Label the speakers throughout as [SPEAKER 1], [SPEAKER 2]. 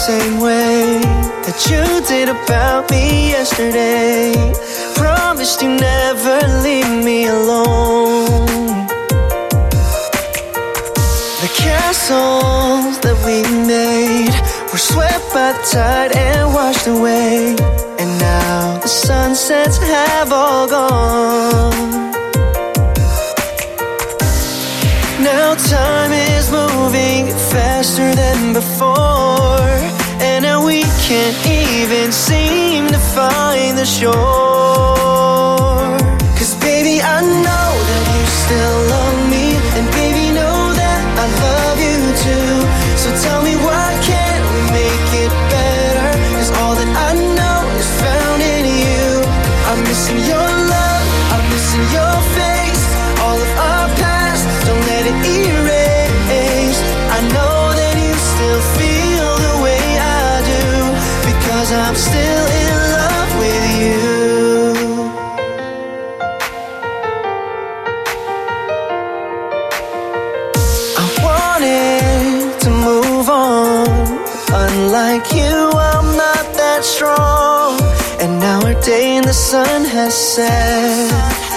[SPEAKER 1] same way that you did about me yesterday. Promised you never leave me alone. The castles that we made were swept by the tide and washed away. And now the sunsets have all gone. Now time is moving faster than before, and now we can't even seem to find the shore. 'Cause baby, I know that you still love me, and baby, know that I love you too. So tell me, why can't we make it better? 'Cause all that I know is found in you. I'm missing your love, I'm missing your face. All of our past, don't let it erase. I know that you still feel the way I do, because I'm still in love with you. I wanted to move on, unlike you, I'm not that strong. And now our day in the sun has set.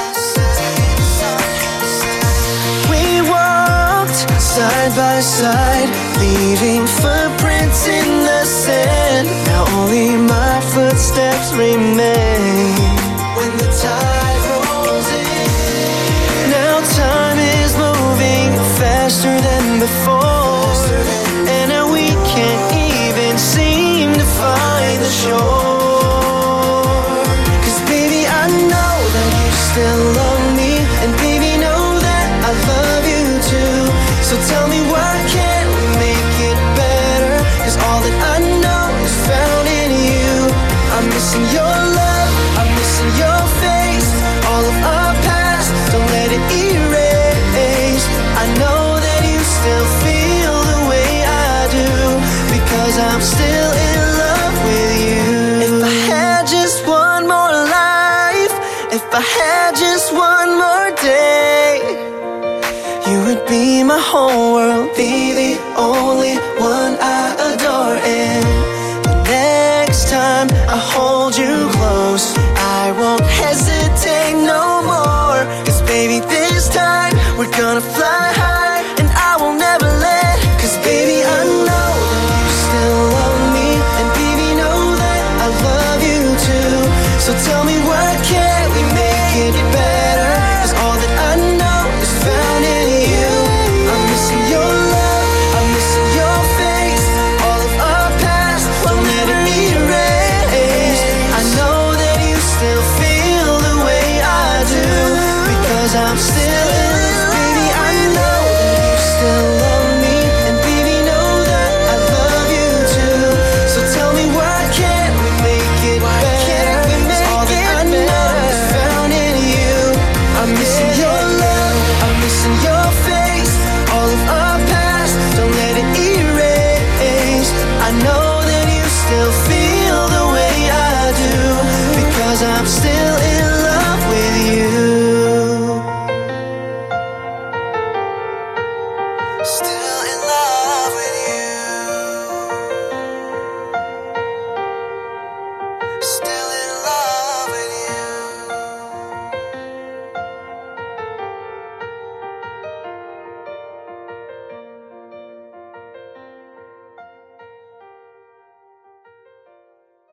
[SPEAKER 1] Side by side, leaving footprints in the sand. Now only my footsteps remain when the tide rolls in. Now time is moving faster than before, and now we can't even seem to find the shore. 'Cause baby, I know that you still love me, and baby, know that I love you too. So tell me, why can't we make it better? 'Cause all that I know is found in you. I'm missing your love, I'm missing your face. All of our past, don't let it erase. I know that you still feel the way I do, because I'm still in love with you. If I had just one more life, if I had just one more day, you would be my whole world, be the only